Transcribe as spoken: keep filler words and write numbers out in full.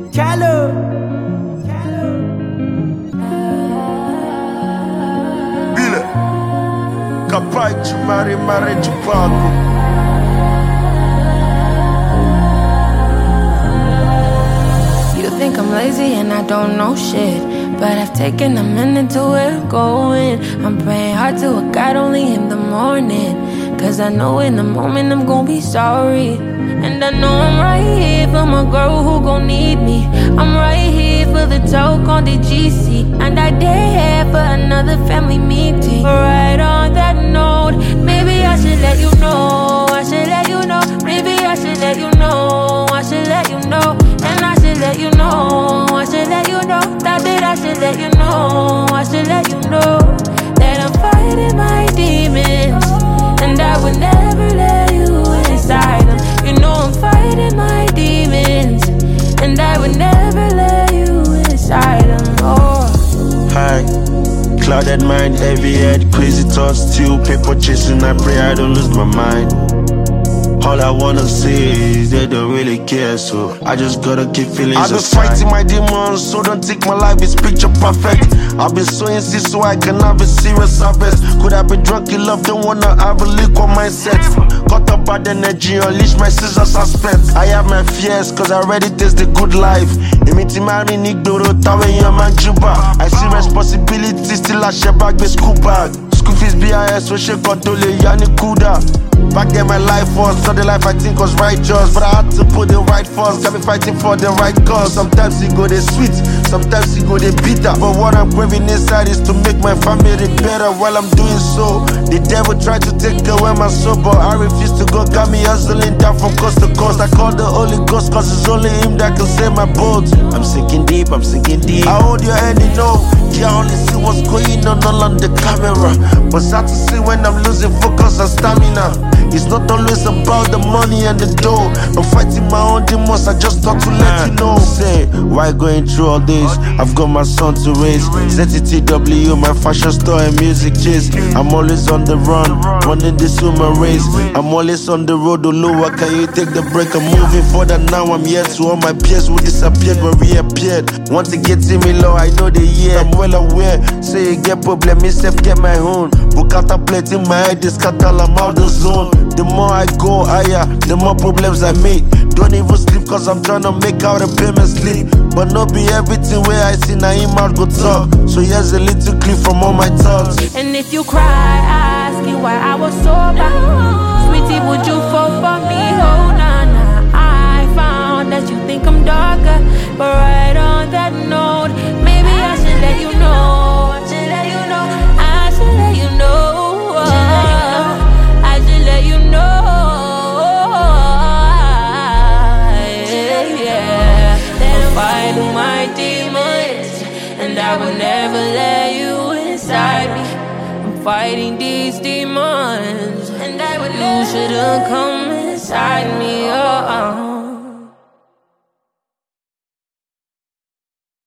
Cello. Bile, capai de mare, mare de pago. You think I'm lazy and I don't know shit, but I've taken a minute to where I'm going. I'm praying hard to a God only in the morning, cause I know in the moment I'm gon' be sorry. And I know I'm right here for my girl who gon' need me. I'm right here for the talk on the G C, and I dare for another family meeting. Right on that note, maybe I should let you know, I should let you know, maybe I should let you know, I should let you know, and I should let you know, I should let you know, that bit I should let you know, I should let you know, that I'm fighting my demons, and I would never let you inside them. You know I'm fighting my demons, and I would never let you inside them. Oh. Hi, clouded mind, heavy head, crazy thoughts, still paper chasing. I pray I don't lose my mind. All I wanna say is they don't really care, so I just gotta keep feeling. I've been fighting my demons, so don't take my life, it's picture perfect. I've been sowing seeds so I can have a serious harvest. Could I be drunk in love, don't wanna have a liquor mindset. Got up bad energy, unleash my scissors suspect. I have my fears, cause I already taste the good life. I see responsibility, still I share back the school bag. School fees B I S, so she control it, yani kuda. Back then my life was not the life I think was righteous, but I had to put the right first, got me fighting for the right cause. Sometimes it go they sweet, sometimes it go they bitter, but what I'm craving inside is to make my family better. While I'm doing so, the devil tried to take away my soul, but I refuse to go, got me hustling down from coast to coast. I call the Holy Ghost cause it's only him that can save my boat. I'm sinking deep, I'm sinking deep. I hold your hand, you know, you only see what's going on all on the camera, but sad to see when I'm losing focus and stamina. It's not always about the money and the dough. I'm fighting my own demons, I just thought to let you know. Say, why going through all this? I've got my son to raise. Z T T W, my fashion store and music chase. I'm always on the run, running this human race. I'm always on the road, oh Lord, can you take the break? I'm moving further now, I'm here to all my peers who disappeared but reappeared. Want to get to me low, I know the year, I'm well aware. Say you get problem, me self get my own. Book out a plate in my head, this cattle, I'm out the zone. The more I go higher, the more problems I make. Don't even sleep cause I'm trying to make out a payment slip. But not be everything where I see now him out go talk. So here's a little clip from all my thoughts. And if you cry, I ask you why I was sober. Sweetie, would you fall for me? Oh, nah, nah. I found that you think I'm darker, but right on that note, maybe I should let you know. I should let you know. I should let you know. I will never let you inside me. I'm fighting these demons, and I would you shouldn't come inside me. Oh.